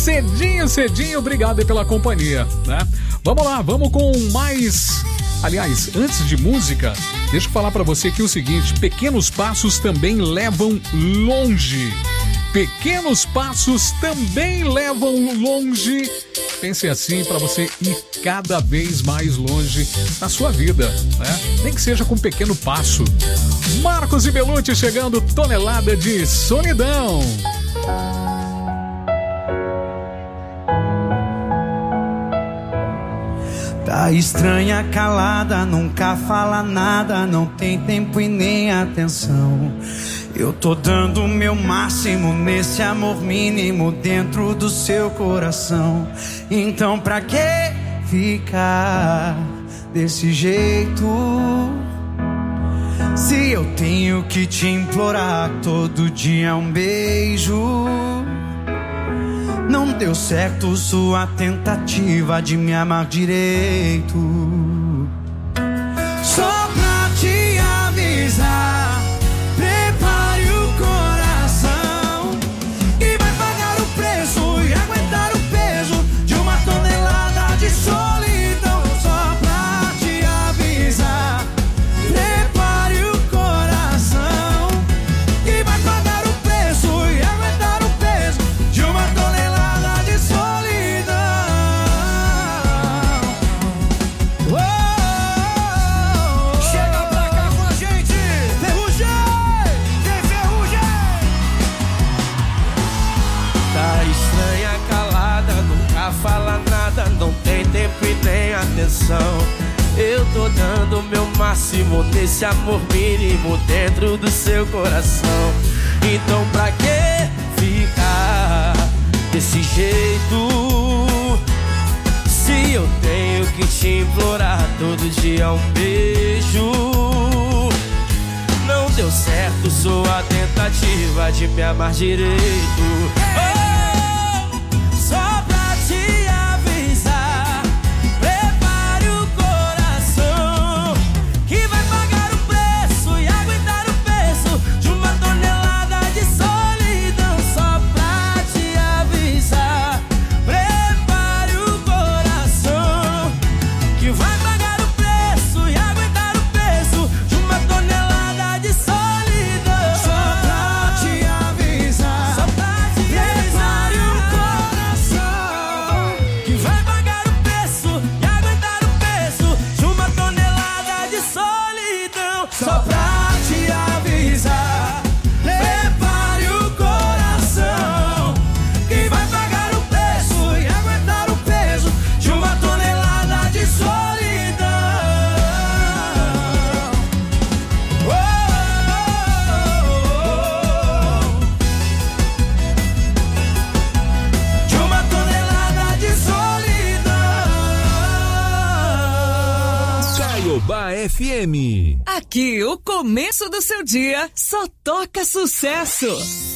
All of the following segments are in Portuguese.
Cedinho, obrigado aí pela companhia, né? Vamos lá, vamos com mais... Aliás, antes de música, deixa eu falar pra você aqui o seguinte: pequenos passos também levam longe. Pequenos passos também levam longe. Pense assim para você ir cada vez mais longe na sua vida, né? Nem que seja com um pequeno passo. Marcos e Belucci chegando, Tonelada de Solidão. Tá estranha, calada, nunca fala nada, não tem tempo e nem atenção. Eu tô dando o meu máximo nesse amor mínimo dentro do seu coração. Então pra que ficar desse jeito? Se eu tenho que te implorar todo dia um beijo. Não deu certo sua tentativa de me amar direito. Só pra te avisar, prepare o coração, que vai pagar o preço e aguentar o peso de uma tonelada de solidão. Só pra te avisar, prepare o coração, que vai pagar o preço e aguentar o peso de uma tonelada. Fala nada, não tem tempo e nem atenção. Eu tô dando o meu máximo nesse amor mínimo dentro do seu coração. Então pra que ficar desse jeito? Se eu tenho que te implorar todo dia um beijo. Não deu certo sua tentativa de me amar direito. Só pra te avisar, prepare o coração, que vai pagar o preço e aguentar o peso de uma tonelada de solidão. Só pra te avisar, prepare o coração, que vai pagar o preço e aguentar o peso de uma tonelada de solidão. Só pra te avisar, só pra te avisar, que vai pagar o preço e aguentar o peso de uma tonelada de solidão. Só pra te avisar, prepare o coração, que vai pagar o preço e aguentar o peso de uma tonelada de solidão. De uma tonelada de solidão. Caiobá FM. Aqui, o começo do seu dia só toca sucesso.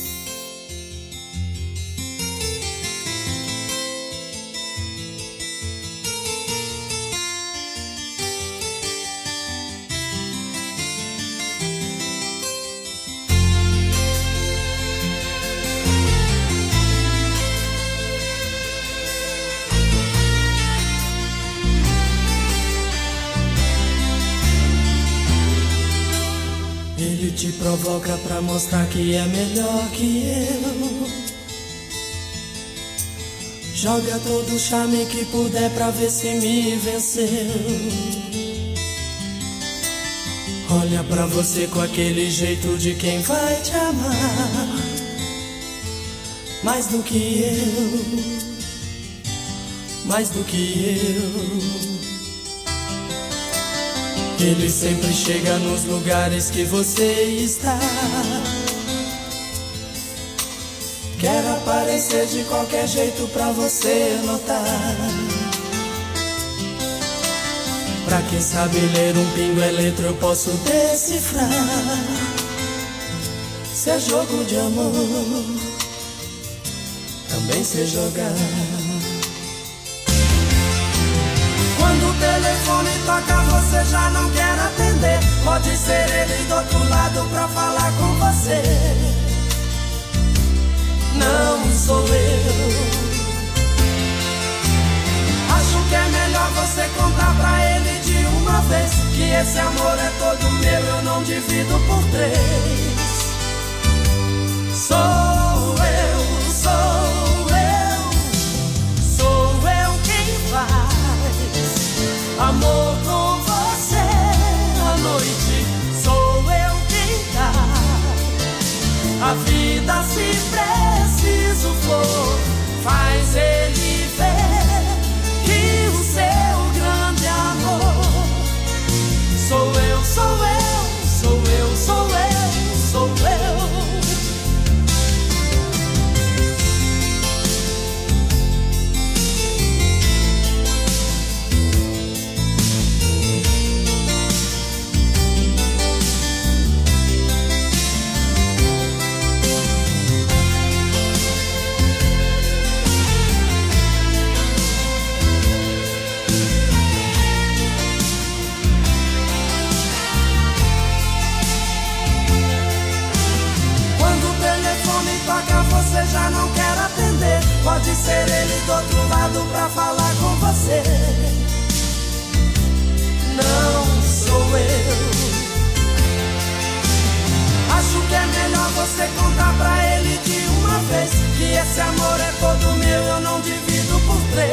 Ele te provoca pra mostrar que é melhor que eu. Joga todo o charme que puder pra ver se me venceu. Olha pra você com aquele jeito de quem vai te amar mais do que eu, mais do que eu. Ele sempre chega nos lugares que você está. Quer aparecer de qualquer jeito pra você notar. Pra quem sabe ler um pingo é letra, eu posso decifrar. Se é jogo de amor, também sei jogar. Quando o telefone toca, você já não quer atender. Pode ser ele do outro lado pra falar com você. Não sou eu. esse amor é todo meu, eu não divido por 3. Sou eu quem faz amor com você à noite. Sou eu quem dá a vida se preciso for. Faz ele ver que o seu grande amor sou eu, sou eu, sou eu, sou eu, sou eu. Você já não quer atender, pode ser ele do outro lado pra falar com você. Não sou eu. Acho que é melhor você contar pra ele de uma vez que esse amor é todo meu, eu não divido por 3.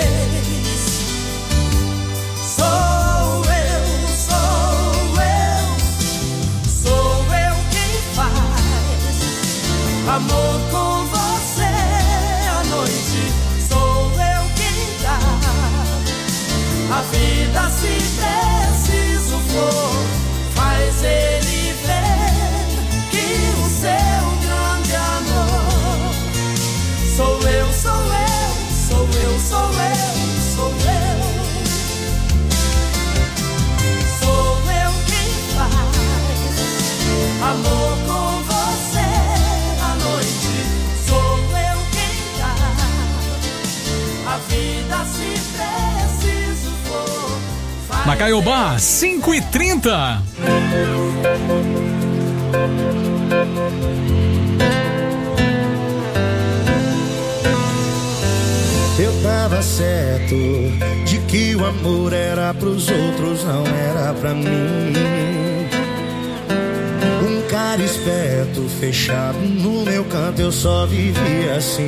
Sou eu, sou eu, sou eu quem faz amor com você à noite. Sou eu quem dá a vida se preciso for. Faz ele ver que o seu grande amor sou eu, sou eu, sou eu, sou eu, sou eu. Sou eu quem faz amor com você à noite. Sou eu quem dá a vida se preciso for. Na Caiobá, 5h30. Eu tava certo de que o amor era pros outros, não era pra mim. Um cara esperto, fechado no meu canto, eu só vivia assim.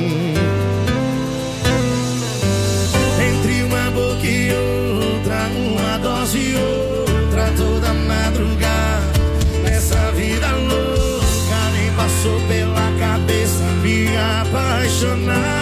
Entre uma boca e outra, uma dose e outra, toda madrugada. Nessa vida louca, nem passou pela cabeça me apaixonar.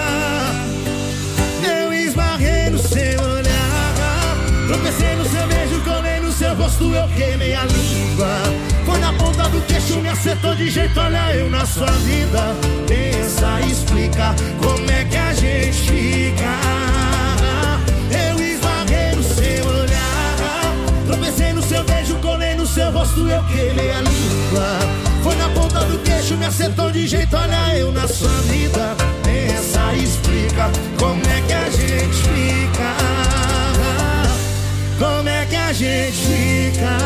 Eu esbarrei no seu olhar, tropecei no seu beijo, colei no seu rosto, eu queimei a língua. Foi na ponta do queixo, me acertou de jeito, olha eu na sua vida. Pensa, explica como é que a gente fica. Eu esbarrei no seu olhar, tropecei no seu beijo, colei no seu rosto, eu queimei a língua. Foi na ponta do queixo, me acertou de jeito, olha eu na sua vida. Pensa, explica como é que a gente fica. Como é que a gente fica.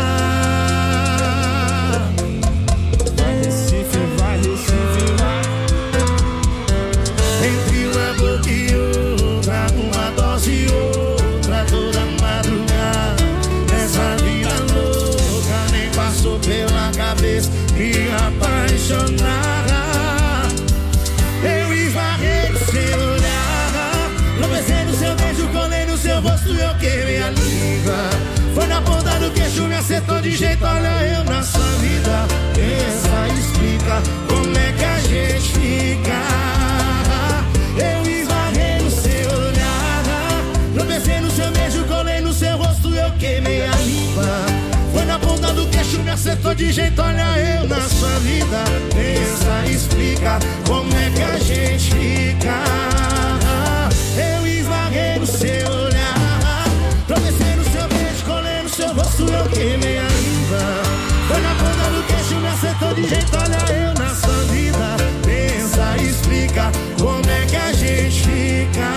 Vai Recife, vai. Entre uma boca e outra, uma dose e outra, toda madrugada. Nessa vida louca, nem passou pela cabeça me apaixonar. Eu esbarrei no seu olhar, tropecei no seu beijo, colei no seu rosto, eu queimei a língua. Foi na ponta do queixo, me acertou de jeito, olha eu na sua vida. Pensa, explica como é que a gente fica. Eu esbarrei no seu olhar, tropecei no seu beijo, colei no seu rosto, eu queimei a língua. Foi na ponta do queixo, me acertou de jeito, olha eu na sua vida. Pensa, explica como é que a gente fica. Eu esbarrei no seu olhar, tropecei no seu beijo, colei no seu rosto, eu queimei a língua. Foi na ponta do queixo, me acertou de jeito, olha eu na sua vida. Pensa, explica como é que a gente fica.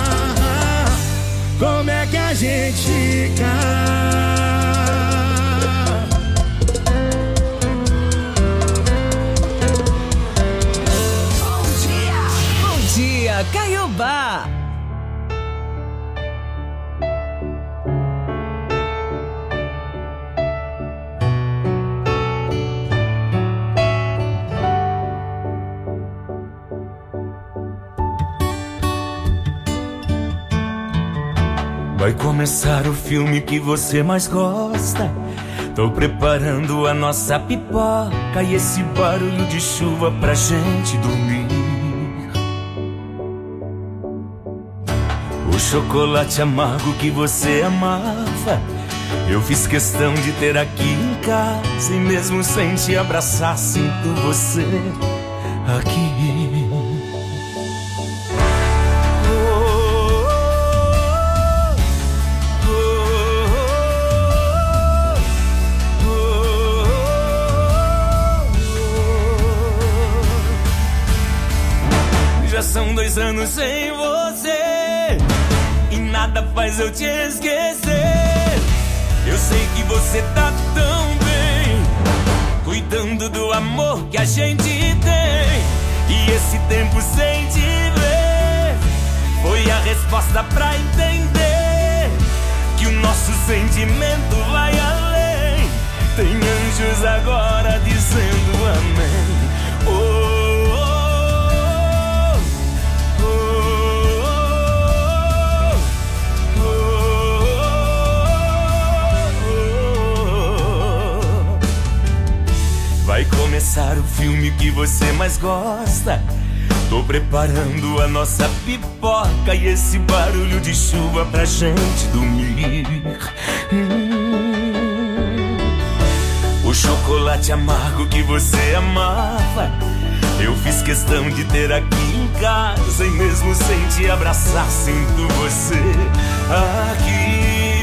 Como é que a gente fica. Caiobá. Vai começar o filme que você mais gosta. Tô preparando a nossa pipoca e esse barulho de chuva pra gente dormir. O chocolate amargo que você amava, eu fiz questão de ter aqui em casa. E mesmo sem te abraçar, sinto você aqui. São 2 anos sem você e nada faz eu te esquecer. Eu sei que você tá tão bem, cuidando do amor que a gente tem. E esse tempo sem te ver foi a resposta pra entender que o nosso sentimento vai além. Tem anjos agora dizendo amém. Oh, vai começar o filme que você mais gosta. Tô preparando a nossa pipoca e esse barulho de chuva pra gente dormir. O chocolate amargo que você amava, eu fiz questão de ter aqui em casa. E mesmo sem te abraçar, sinto você aqui.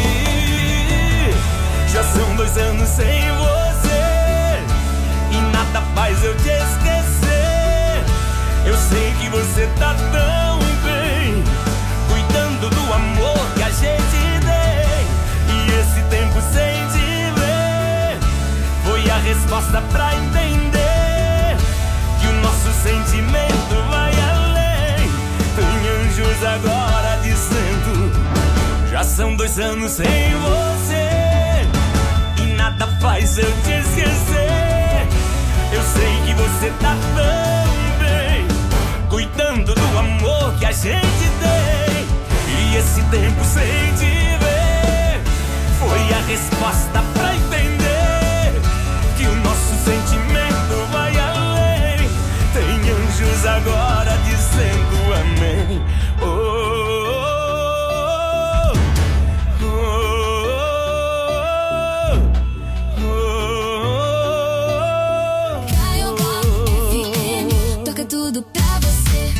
Já são 2 anos sem você e nada faz eu te esquecer. Eu sei que você tá tão bem, cuidando do amor que a gente tem. E esse tempo sem te ver foi a resposta pra entender que o nosso sentimento vai além. Tem anjos agora dizendo: já são 2 anos sem você e nada faz eu te esquecer. Eu sei que você tá tão bem, cuidando do amor que a gente tem. E esse tempo sem te ver foi a resposta pra entender que o nosso sentimento vai além. Tem anjos agora dizendo amém. Tudo pra você.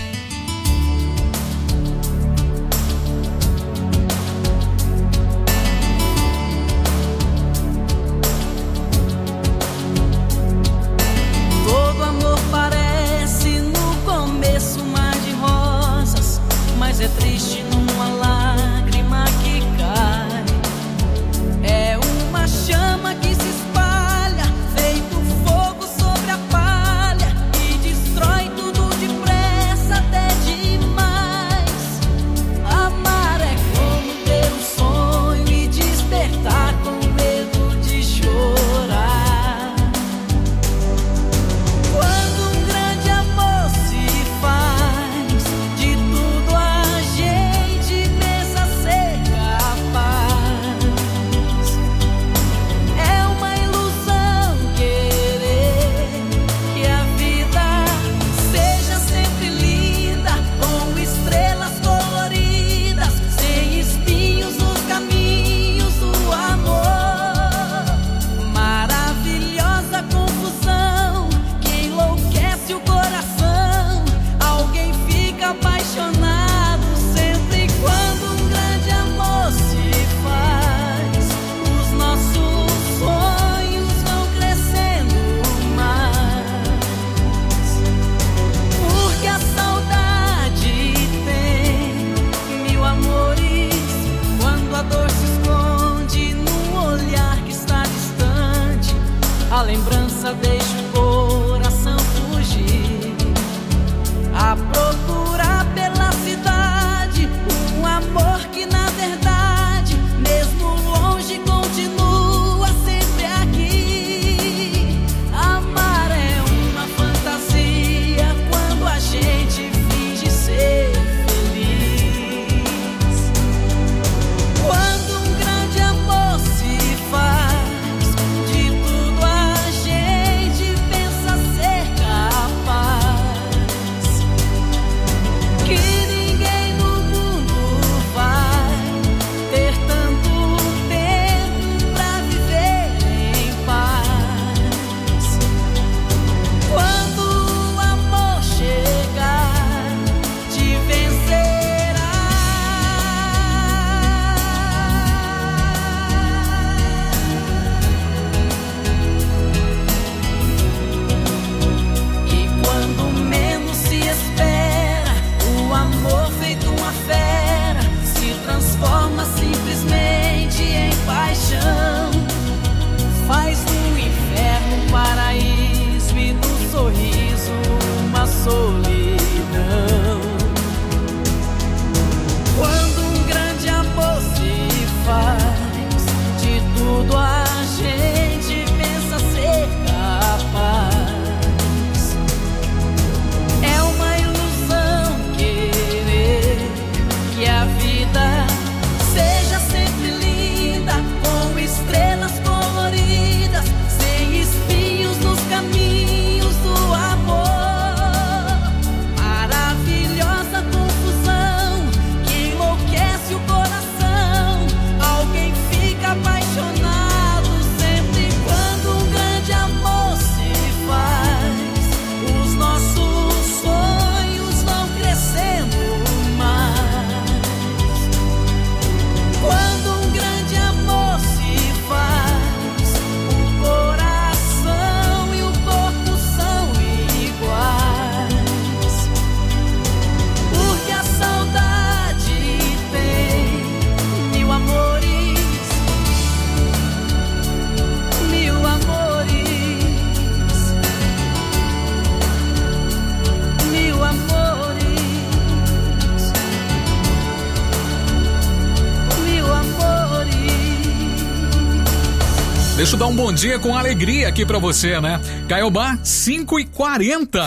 Deixa eu dar um bom dia com alegria aqui pra você, né? Caiobá, 5h40.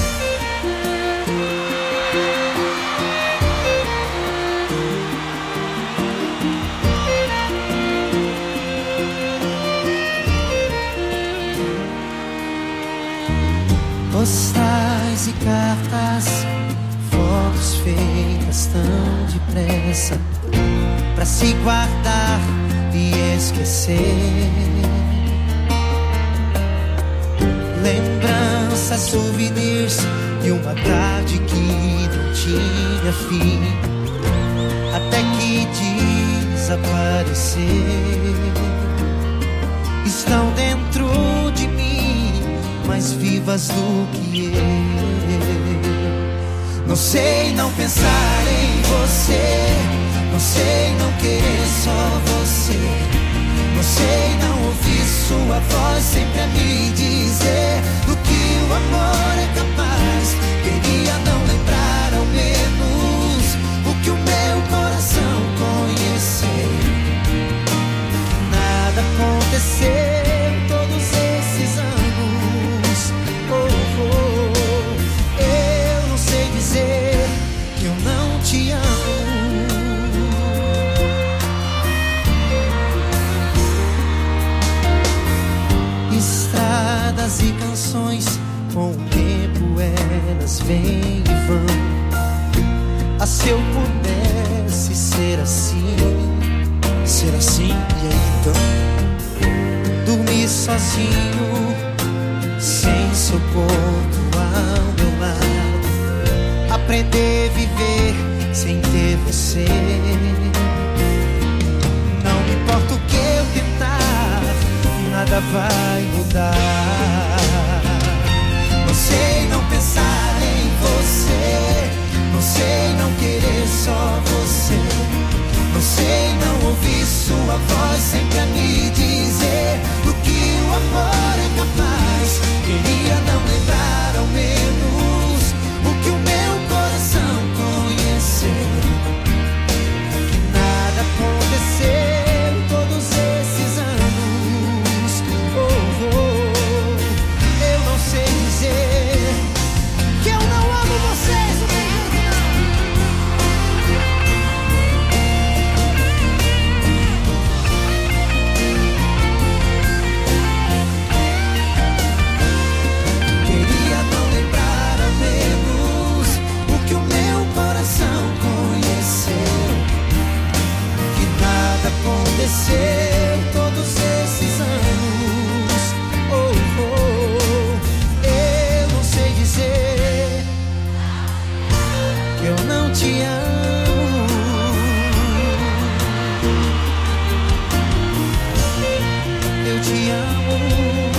Postais e cartas, fotos feitas tão depressa pra se guardar e esquecer. Lembranças, souvenirs de uma tarde que não tinha fim, até que desaparecer. Estão dentro de mim, mais vivas do que eu. Não sei não pensar em você, não sei não querer só você, não sei não ouvir sua voz sempre a me dizer do que o amor é capaz. Queria não lembrar ao menos o que o meu coração conheceu. Nada aconteceu todos esses anos. Eu não sei dizer que eu não te amo. Estradas e canções, com o tempo elas vêm e vão. Ah, se eu pudesse ser assim, e aí então? Dormir sozinho, sem seu corpo ao meu lado. Aprender a viver sem ter você. Não me importa o que eu tentar, nada vai mudar. Não sei não pensar em você, não sei não querer só você, não sei não ouvir sua voz sempre a me dizer do que o amor é capaz. Queria não lembrar ao menos o que o meu coração conheceu. Que nada aconteceu todos esses anos. Eu não sei dizer que eu não amo vocês. Queria não lembrar ao menos o que o meu coração conheceu. Que nada aconteceu todos esses anos. Eu não sei dizer que eu não te amo. Eu te amo.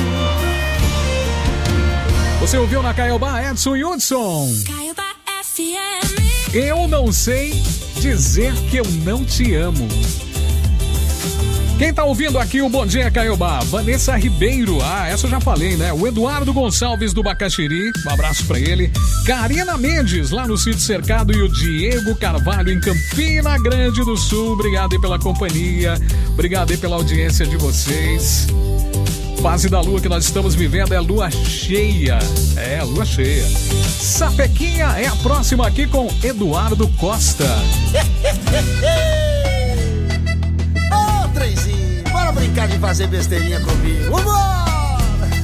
Você ouviu na Caiobá, Edson e Hudson? Caiobá FM. Eu não sei dizer que eu não te amo. Quem tá ouvindo aqui o Bom Dia Caiobá? Vanessa Ribeiro. Ah, essa eu já falei, né? O Eduardo Gonçalves do Bacaxiri. Um abraço pra ele. Karina Mendes, lá no Sítio Cercado. E o Diego Carvalho, em Campina Grande do Sul. Obrigado aí pela companhia. Obrigado aí pela audiência de vocês. Fase da lua que nós estamos vivendo é lua cheia. É, lua cheia. Sapequinha é a próxima aqui com Eduardo Costa. Ô, Trenzinho, bora brincar de fazer besteirinha comigo. Vambora!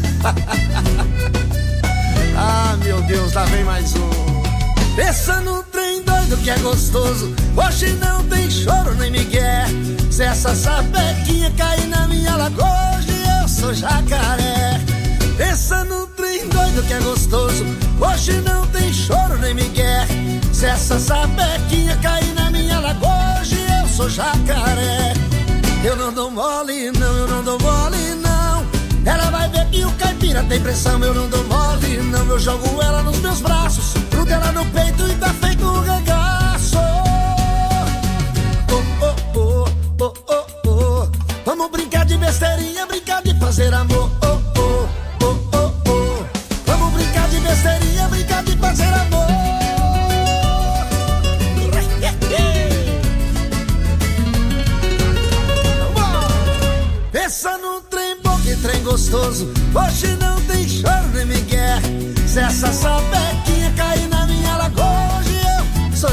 Ah, meu Deus, lá vem mais um. Pensa no trem doido que é gostoso. Hoje não tem choro nem migué. Se essa sapequinha cair na minha lagoa, hoje eu sou jacaré. Pensa no trem doido que é gostoso. Hoje não tem choro nem migué. Se essa sapequinha cair na minha lagoa, hoje eu sou jacaré. Eu não dou mole não, eu não dou mole não. Ela vai ver que o caipira tem pressão. Eu não dou mole não, eu jogo ela nos meus braços, grudo ela no peito e tá feito um regaço. Vamos brincar de besteirinha, brincar de fazer amor. Vamos brincar de besteirinha, brincar de fazer amor. Pensa num trem bom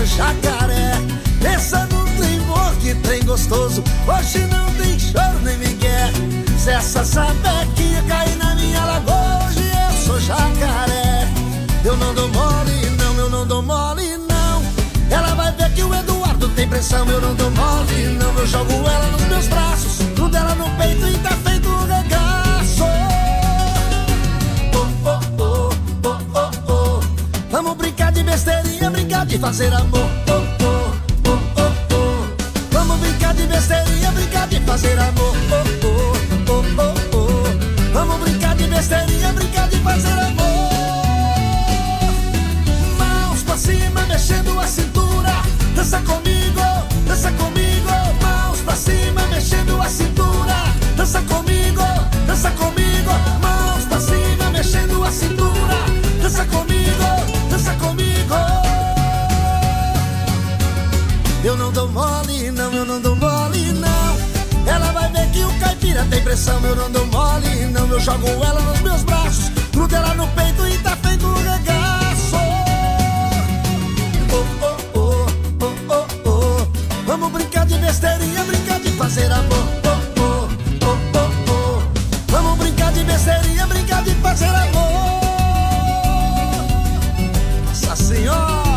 jacaré. Pensa no trem bom, que trem gostoso. Hoje não tem choro nem migué. Se essa sapequinha cair na minha lagoa, hoje eu sou jacaré. Eu não dou mole não, eu não dou mole não. Ela vai ver que o Eduardo tem pressão. Eu não dou mole não, eu jogo ela nos meus braços, tudo ela no peito e tá feito um regaço. Oh, oh, oh, oh, oh, oh. Vamos brincar de besteirinha, brincar de fazer amor. Oh, oh, oh, oh, oh. Vamos brincar de besteirinha, brincar de fazer amor. Oh, oh, oh, oh, oh. Vamos brincar de besteirinha, brincar de fazer amor. Mãos pra cima, mexendo a cintura. Dança comigo, dança comigo. Mãos pra cima, mexendo a cintura. Dança comigo, dança comigo. Mãos pra cima, mexendo a cintura. Dança comigo, dança comigo. Eu não dou mole não, eu não dou mole não. Ela vai ver que o caipira tem pressão. Eu não dou mole não, eu jogo ela nos meus braços, grudo ela no peito e tá feito um regaço. Oh, oh, oh, oh, oh, oh. Vamos brincar de besteirinha, brincar de fazer amor. Oh, oh, oh, oh, oh. Vamos brincar de besteirinha, brincar de fazer amor. Nossa Senhora.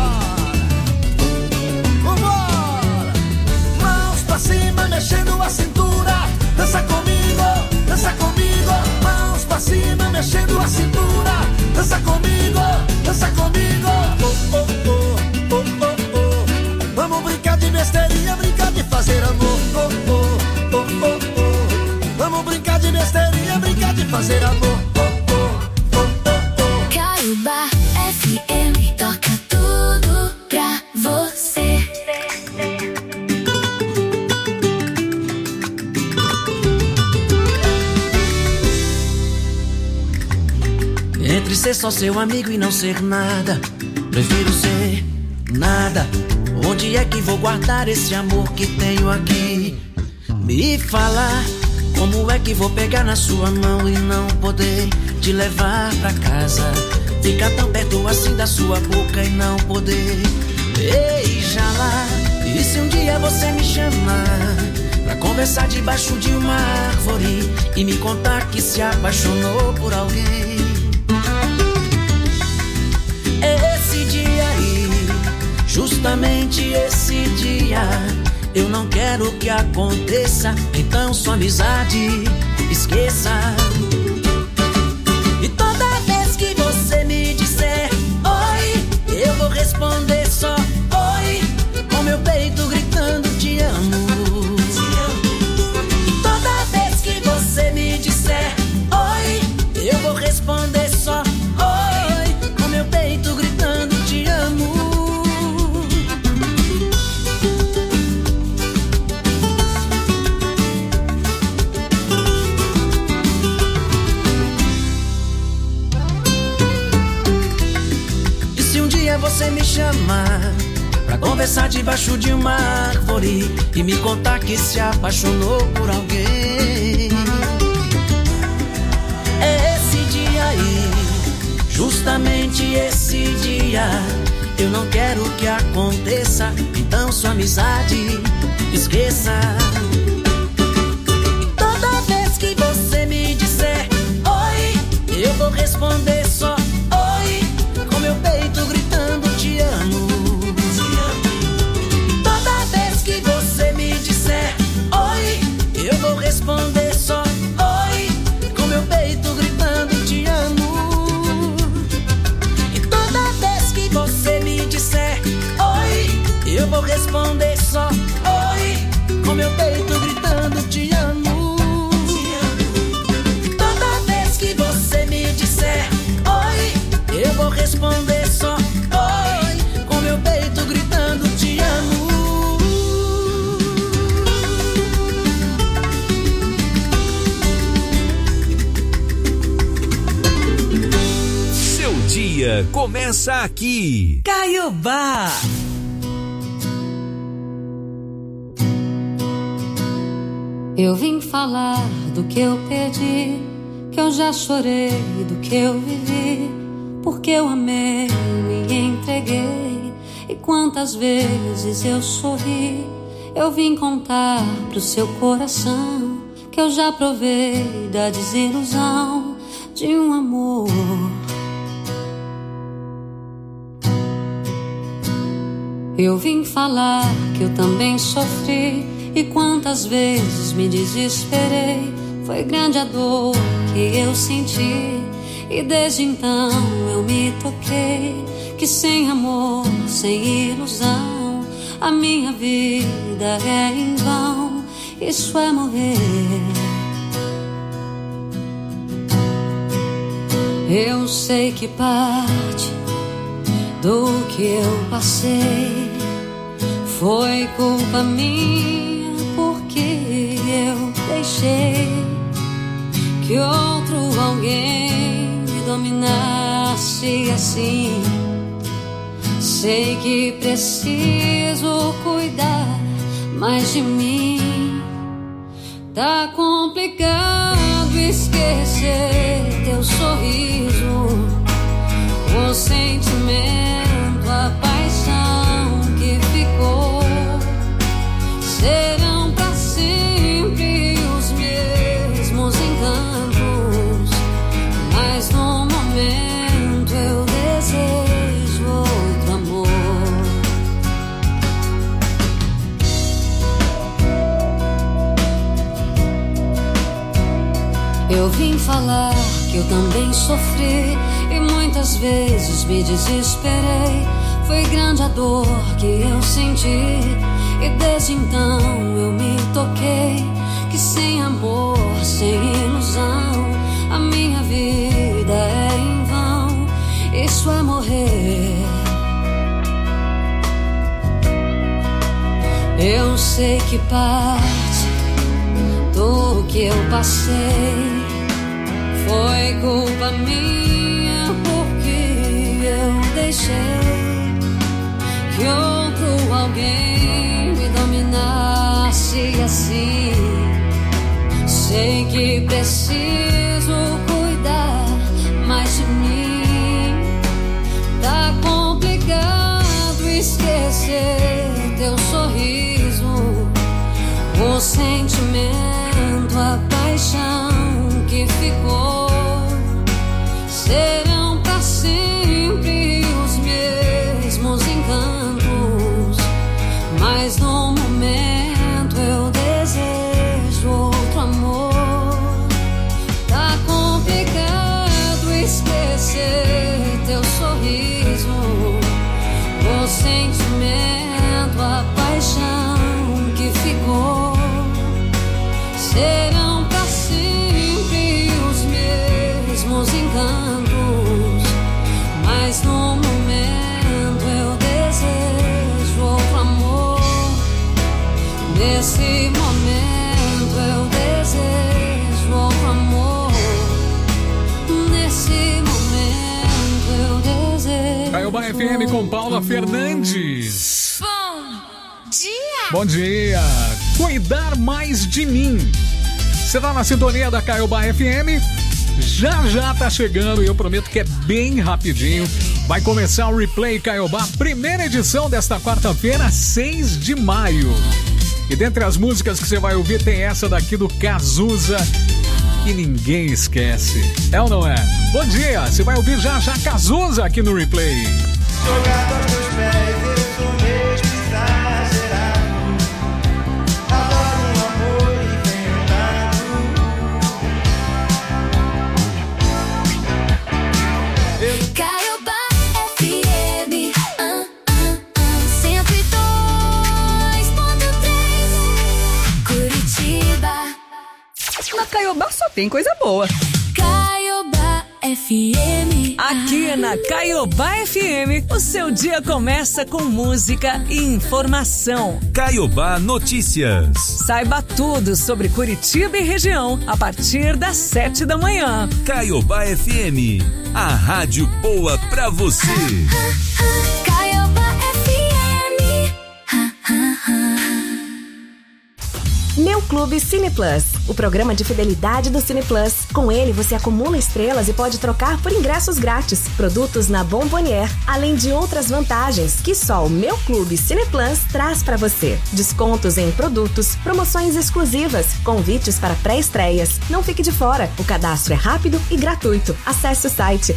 Vambora. Mãos pra cima, mexendo a cintura. Dança comigo, dança comigo. Mãos pra cima, mexendo a cintura. Dança comigo, dança comigo. Oh, oh, oh, oh, oh, oh. Vamos brincar de besteirinha, brincar de fazer amor. Oh, oh, oh, oh, oh. Vamos brincar de besteirinha, brincar de fazer amor. Oh, oh, oh, oh, oh. Caiobá FM toca tudo pra você. Entre ser só seu amigo e não ser nada, prefiro ser nada. Onde é que vou guardar esse amor que tenho aqui? Me fala, como é que vou pegar na sua mão e não poder te levar pra casa? Ficar tão perto assim da sua boca e não poder beijá-la. E se um dia você me chamar pra conversar debaixo de uma árvore e me contar que se apaixonou por alguém? Esse dia aí, justamente esse dia, eu não quero que aconteça, então sua amizade esqueça. E toda vez que você me disser oi, eu vou responder só oi, com meu peito gritando te amo. E toda vez que você me disser oi, eu vou responder só oi, com meu peito gritando te amo. Você me chamar pra conversar debaixo de uma árvore e me contar que se apaixonou por alguém. É esse dia aí, justamente esse dia, eu não quero que aconteça, então sua amizade esqueça. E toda vez que você me disser oi, eu vou responder só oi, com meu peito gritando te amo. Toda vez que você me disser oi, eu vou responder só oi, com meu peito gritando te amo. E toda vez que você me disser oi, eu vou responder só oi, com meu peito gritando te amo. E toda vez que você me disser oi, eu vou responder só oi, com meu peito gritando te amo. Seu dia começa aqui. Caiobá. Eu vim falar do que eu perdi, que eu já chorei, do que eu vivi, porque eu amei, me entreguei. E quantas vezes eu sorri, eu vim contar pro seu coração que eu já provei da desilusão de um amor. Eu vim falar que eu também sofri, e quantas vezes me desesperei. Foi grande a dor que eu senti, e desde então eu me toquei que sem amor, sem ilusão, a minha vida é em vão. Isso é morrer. Eu sei que parte do que eu passei foi culpa minha, porque eu deixei que outro alguém me dominasse assim. Sei que preciso cuidar mais de mim. Tá complicado esquecer teu sorriso, o sentimento, a paixão que ficou. Serão pra sempre os mesmos encantos, mas no momento eu desejo outro amor. Eu vim falar que eu também sofri, e muitas vezes me desesperei. Foi grande a dor que eu senti, e desde então eu me toquei que sem amor, sem ilusão, a minha vida é em vão. Isso é morrer. Eu sei que parte do que eu passei foi culpa minha, porque eu deixei que outro alguém me dominasse assim. Sei que preciso cuidar mais de mim. Tá complicado esquecer teu sorriso, o sentimento, a paixão que ficou. Serão pra sempre os mesmos encantos, mas no momento eu desejo outro amor. Tá complicado esquecer teu sorriso, o sentimento, a paixão que ficou. Serão pra sempre os mesmos encantos, mas no momento eu desejo outro amor. Nesse momento eu desejo outro amor. Nesse momento eu desejo. Caiobá FM com Paula Bom Fernandes. dia! Bom dia! Cuidar mais de mim. Você tá na sintonia da Caiobá FM? Já tá chegando, e eu prometo que é bem rapidinho. Vai começar o Replay Caiobá, primeira edição desta quarta-feira, 6 de maio. E dentre as músicas que você vai ouvir tem essa daqui do Cazuza, que ninguém esquece. É ou não é? Bom dia! Você vai ouvir já Cazuza aqui no Replay. Jogado aos teus pés, eu sou mesmo exagerado. Adoro um amor inventado. Caiobá FM 102.3 Curitiba. Na Caiobá só tem coisa boa. Caiobá FM. Aqui na Caiobá FM, o seu dia começa com música e informação. Caiobá Notícias. Saiba tudo sobre Curitiba e região a partir das 7 da manhã. Caiobá FM, a rádio boa pra você. Caiobá FM. Meu Clube Cine Plus, o programa de fidelidade do Cine Plus. Com ele, você acumula estrelas e pode trocar por ingressos grátis, produtos na Bombonier, além de outras vantagens que só o Meu Clube Cine Plus traz para você. Descontos em produtos, promoções exclusivas, convites para pré-estreias. Não fique de fora, o cadastro é rápido e gratuito. Acesse o site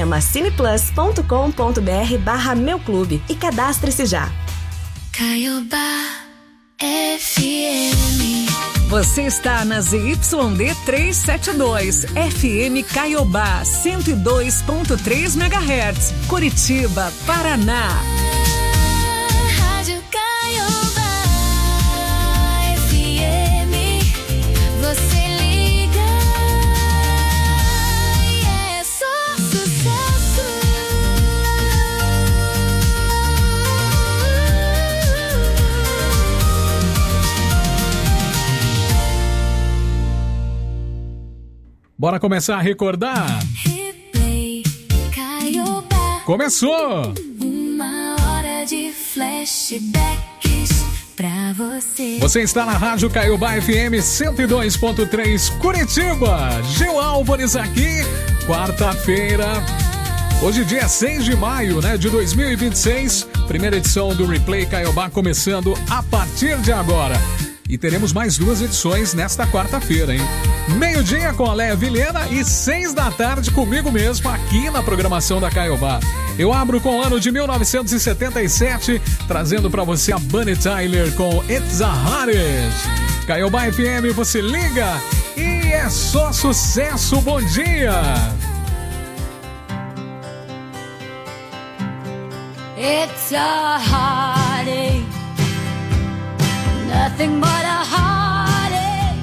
cinemacineplus.com.br/Meu Clube e cadastre-se já. Caiobá FM. Você está na ZYD 372, FM Caiobá, 102.3 MHz, Curitiba, Paraná. Rádio Caiobá FM. Você liga e é só sucesso. Bora começar a recordar? Replay, Caiobá. Começou! Uma hora de flashbacks pra você. Você está na Rádio Caiobá FM 102.3 Curitiba. Gil Álvares aqui, quarta-feira. Hoje dia 6 de maio, de 2026. Primeira edição do Replay Caiobá começando a partir de agora. E teremos mais 2 edições nesta quarta-feira, hein? Meio-dia com a Léa Vilhena e 6 da tarde comigo mesmo aqui na programação da Caiobá. Eu abro com o ano de 1977, trazendo pra você a Bonnie Tyler com It's a Hardest. Caiobá FM, você liga e é só sucesso. Bom dia! It's a heartache, nothing but a heartache.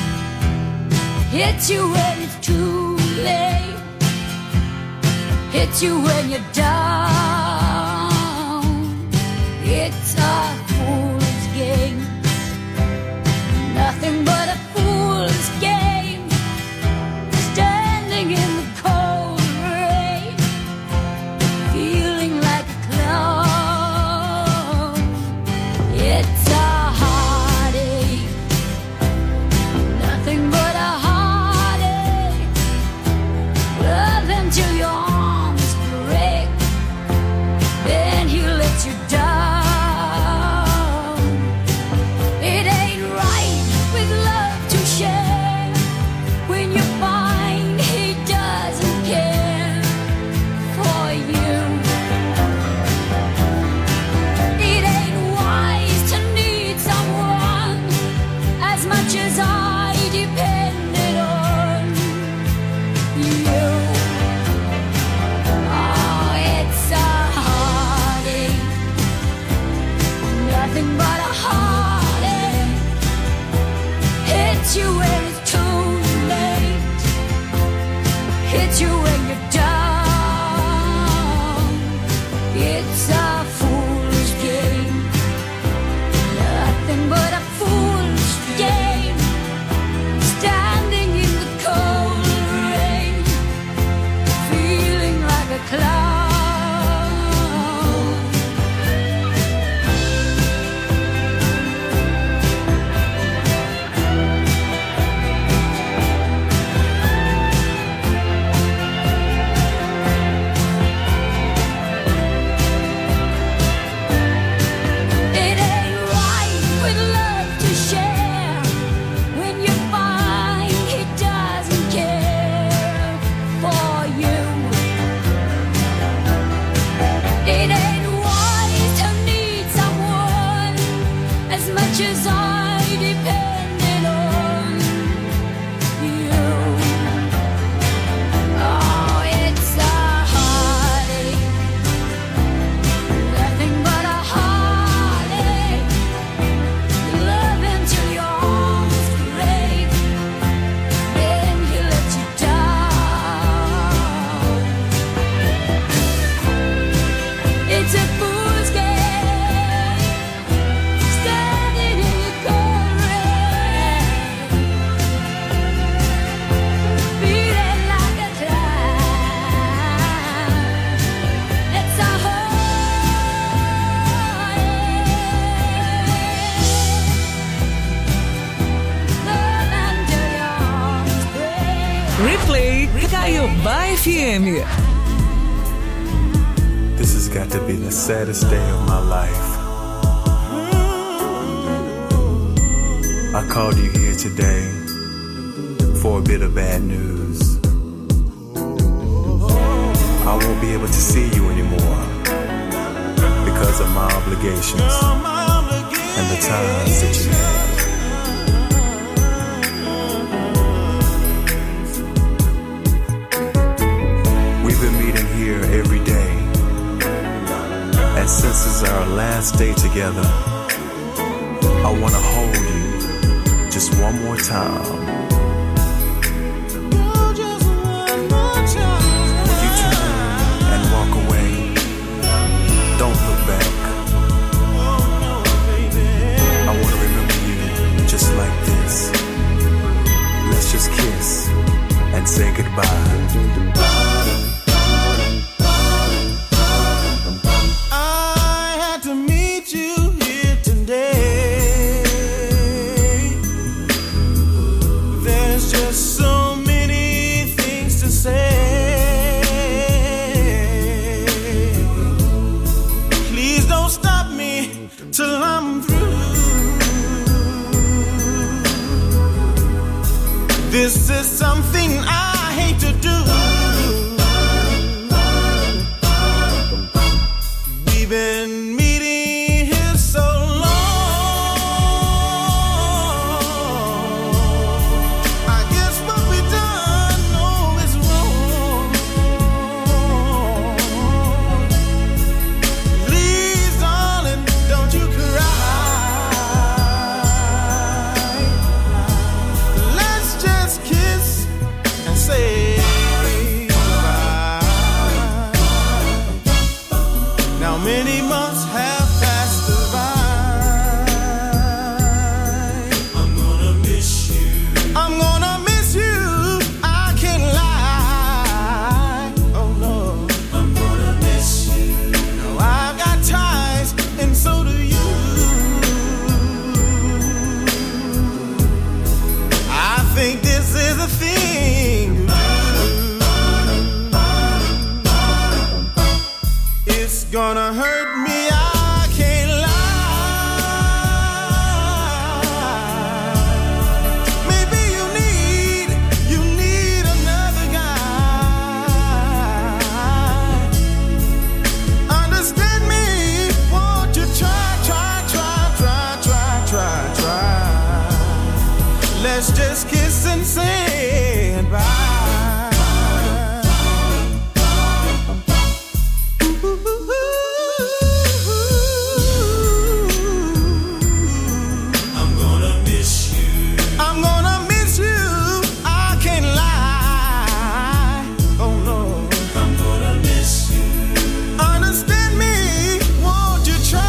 Hits you when it's too late, hits you when you're down. It's a fool's game, nothing but a fool's game. Standing in the cold rain, feeling like a clown. It's a heartache, nothing but a heartache. Love until your arms break, then he lets you down. It ain't right with love to share when you find he doesn't care for you. It ain't wise to need someone as much as I depended on you. Oh, it's a heartache, nothing but a heartache. Hits you when it's too late, hits you when you're down. It's a fool's game, nothing but a fool's game. Standing in the cold rain, feeling like a clown. It ain't right with love to share when you find he doesn't care for you. It ain't wise to need someone as much as I depended on you. Oh, it's a heartache, nothing but a heartache. Love until your arms break, then he lets you down. It's a fool's game, standing in the Play Caiobá FM. This has got to be the saddest day of my life. I called you here today for a bit of bad news. I won't be able to see you anymore because of my obligations and the ties that you have. We've been meeting here every day, and since it's our last day together, I want to hold you just one more time. When you turn and walk away, don't look back. I want to remember you just like this. Let's just kiss and say goodbye. I had to meet you here today. There's just so many things to say. Please don't stop me till I'm through. This is something I hate to do. We've been meeting here so long. I guess what we done, no, is wrong. Please, darling, don't you cry. Let's just kiss and say goodbye. Now many months have passed us by. I'm gonna miss you. I'm gonna miss you. I can't lie. Oh no. I'm gonna miss you. No, I've got ties, and so do you. I think this is a thing to do. It's gonna hurt me, I can't lie. Maybe you need another guy. Understand me, won't you try. Let's just kiss and say goodbye. I'm gonna miss you. I'm gonna miss you. I can't lie. Oh no. I'm gonna miss you. Understand me, won't you try.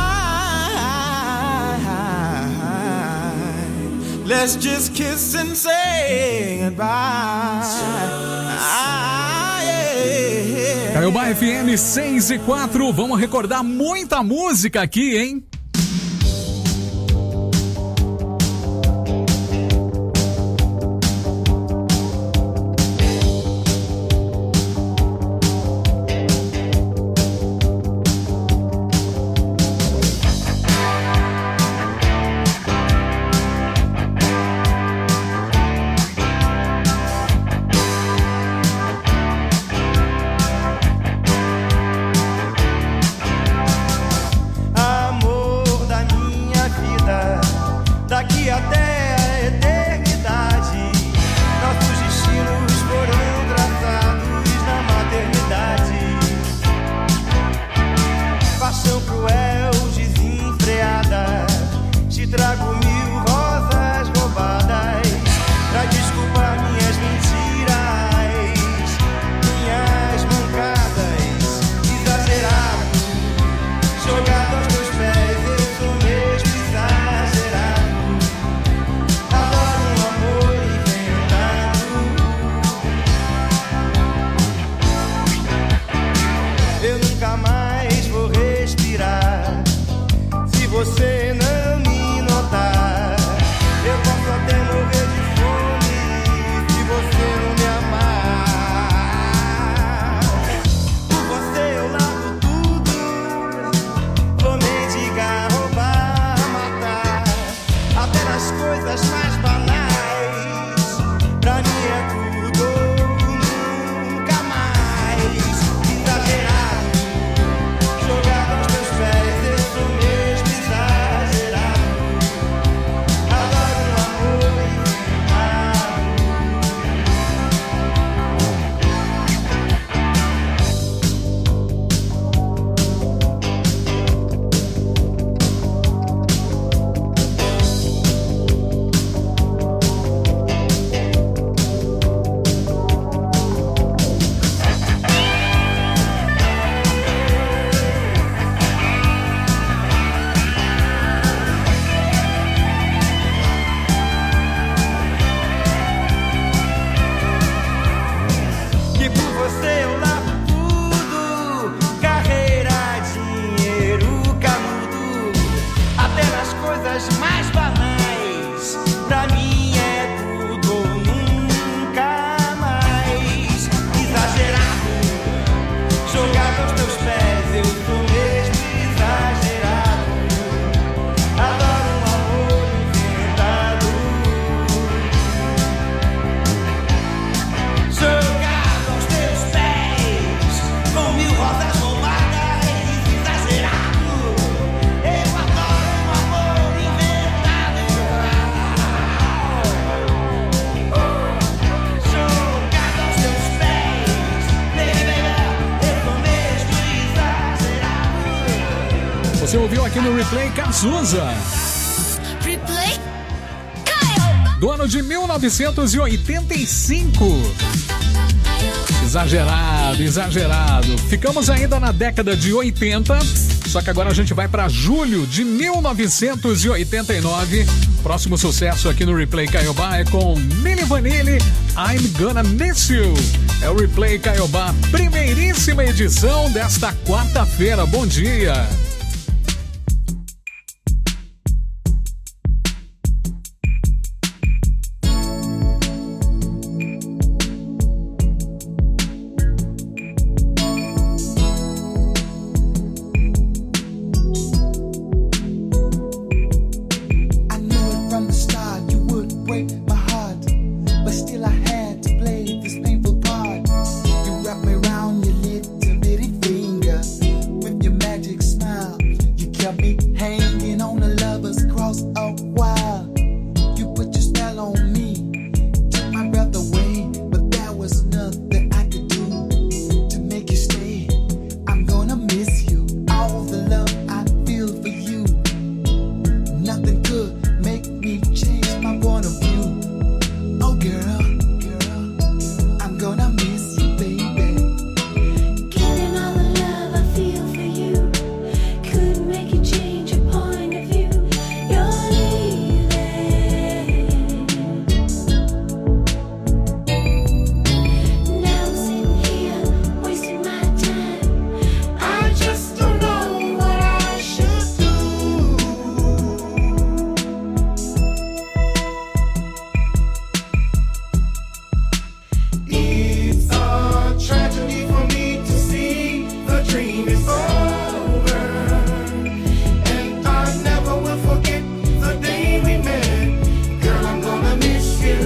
Let's just kiss and say goodbye. Caiobá FM 6:04. Vamos recordar muita música aqui, hein? Amor da minha vida, daqui até a eternidade, nossos destinos foram traçados na maternidade. Paixão cruel, desenfreada, te trago 1000 rosas roubadas pra desculpar minhas mentiras, minhas mancadas, exagerado, jogado aos teus pés, eu sou mesmo exagerado. Adoro um amor inventado. Eu nunca mais vou respirar se você não me notar. Eu posso até morrer de fome se você não me amar. coisas mais banais. Pra mim é tudo ou nunca mais. Exagerado, jogado aos teus pés, eu sou mesmo exagerado. Adoro um amor inventado. Jogado aos teus pés, com 1000 rosas roubadas, exagerado. Eu adoro um amor inventado. Jogado aos teus pés, baby, eu sou mesmo exagerado. Você ouviu aqui no Replay Cazuza, Replay? do ano de 1985. Exagerado, exagerado. Ficamos ainda na década de 80, só que agora a gente vai para julho de 1989. Próximo sucesso aqui no Replay Caiobá é com Milli Vanilli, I'm Gonna Miss You. É o Replay Caiobá, primeiríssima edição desta quarta-feira. Bom dia. I knew it from the start, you would break my heart. But still I had to play this painful part. You wrap me around your little bitty finger with your magic smile. You kept me hanging on a lover's cross a while. You put your spell on me, took my breath away. But there was nothing I could do to make you stay. I'm gonna miss you, all the love I feel for you. Nothing could make me change my point of view. Oh girl, I'm gonna miss you, baby. Given all the love I feel for you, could make you change your point of view. You're leaving. Now I'm sitting here wasting my time. I just don't know what I should do. It's a tragedy for me to see the dream is over, and I never will forget the day we met. Girl, I'm gonna miss you.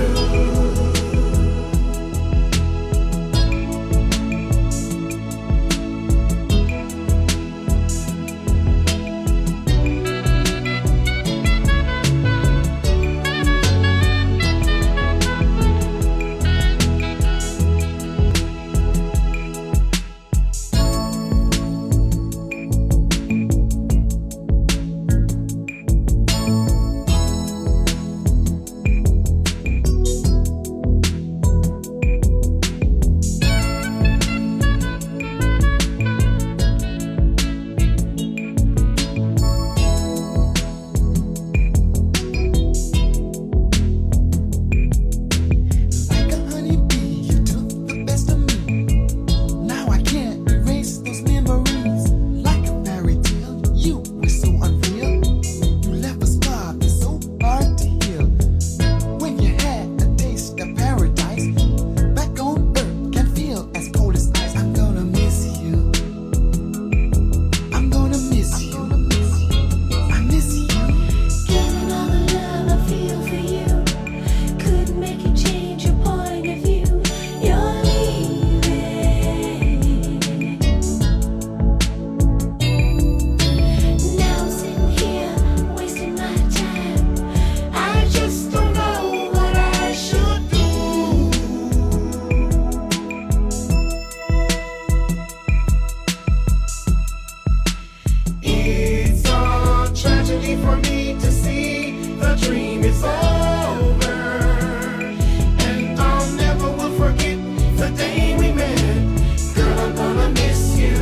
Like a honeybee, you took the best of me. Now I can't erase those memories. Like a fairy tale, you were so unreal. You left a scar that's so hard to heal. When you had a taste of paradise, back on earth can feel as cold as ice. I'm gonna miss you. I'm gonna miss you. I miss you. Given all the love I feel for you, could make you change your point of view. You're leaving. Now I'm sitting here wasting my time. I just don't know what I should do. It's a tragedy for me to see the dream is over, and I'll never will forget the day we met. Girl, I'm gonna miss you.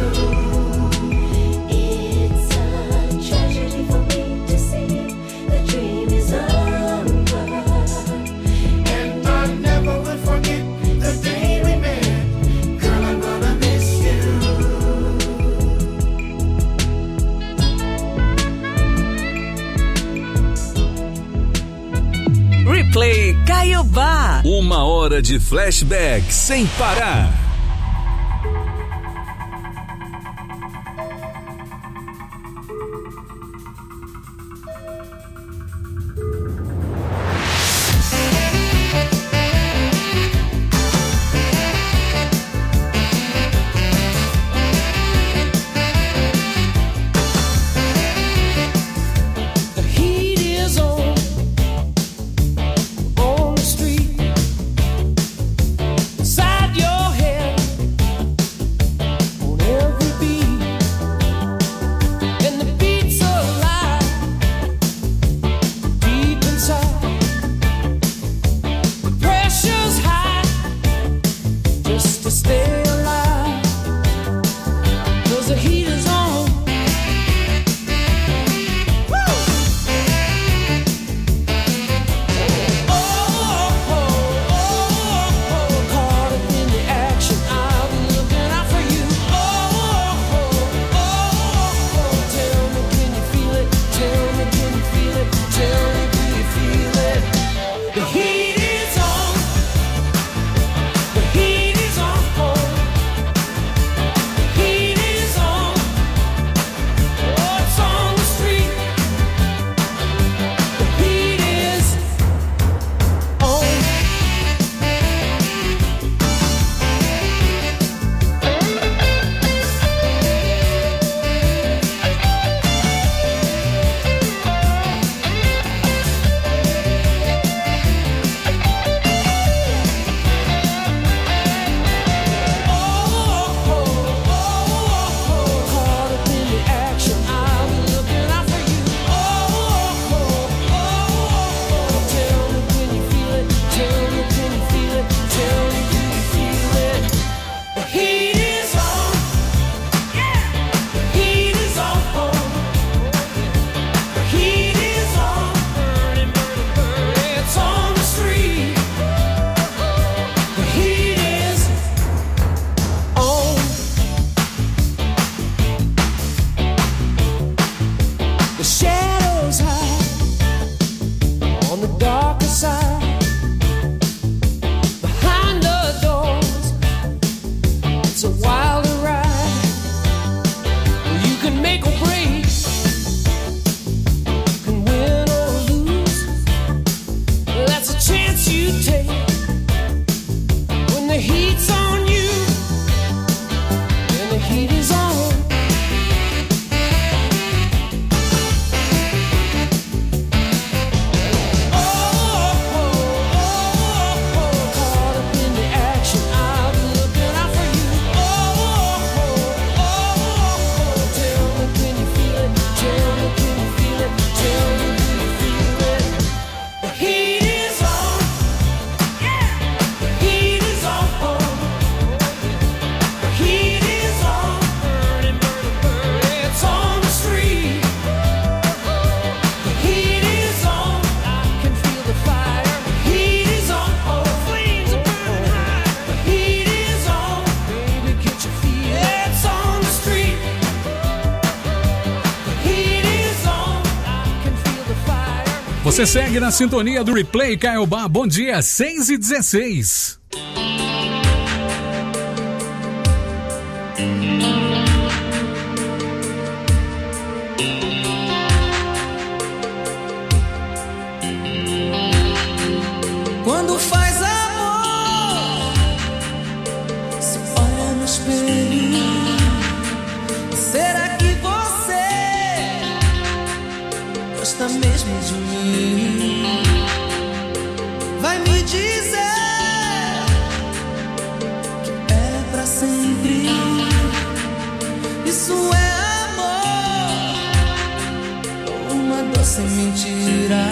It's a tragedy for me to see the dream is over. And I never will forget the day we met. Girl, I'm gonna miss you. Replay Caiobá. 1 hora de flashback sem parar. Você segue na sintonia do Replay Caiobá. Bom dia, 6h16. Quando faz amor, se olha no espelho, será que você gosta mesmo de mim? Vai me dizer que é pra sempre. Isso é amor, uma doce mentira.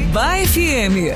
Caiobá FM.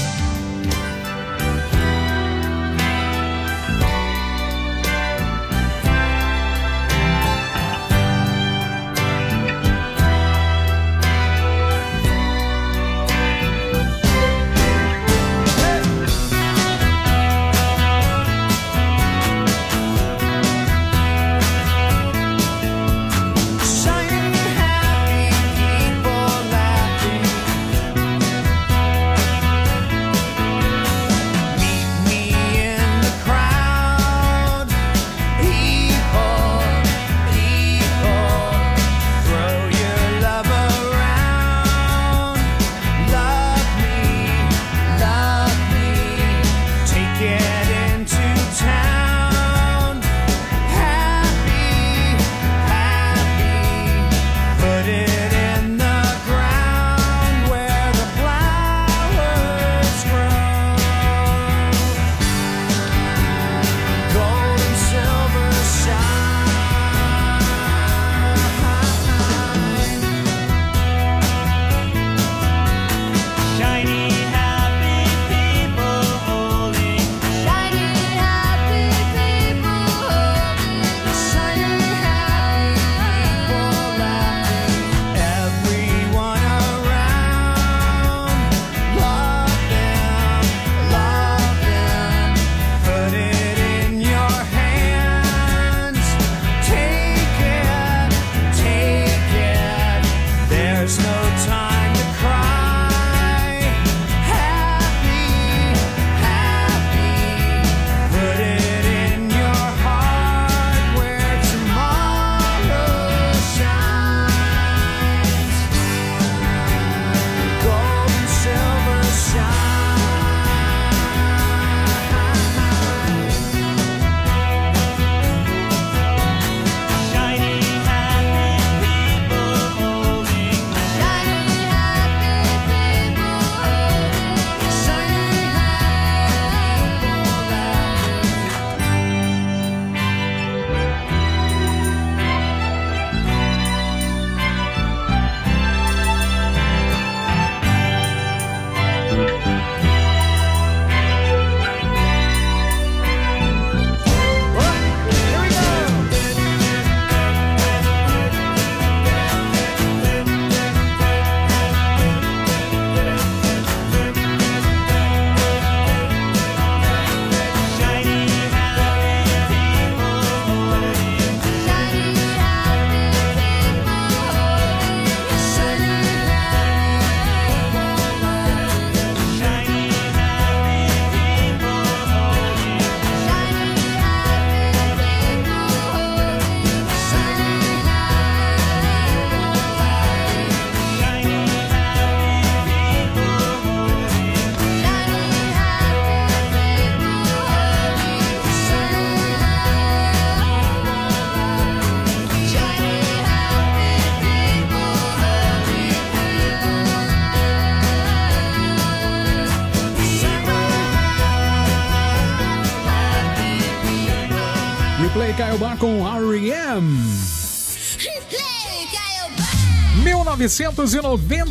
Replay Caiobá com R.E.M. 1990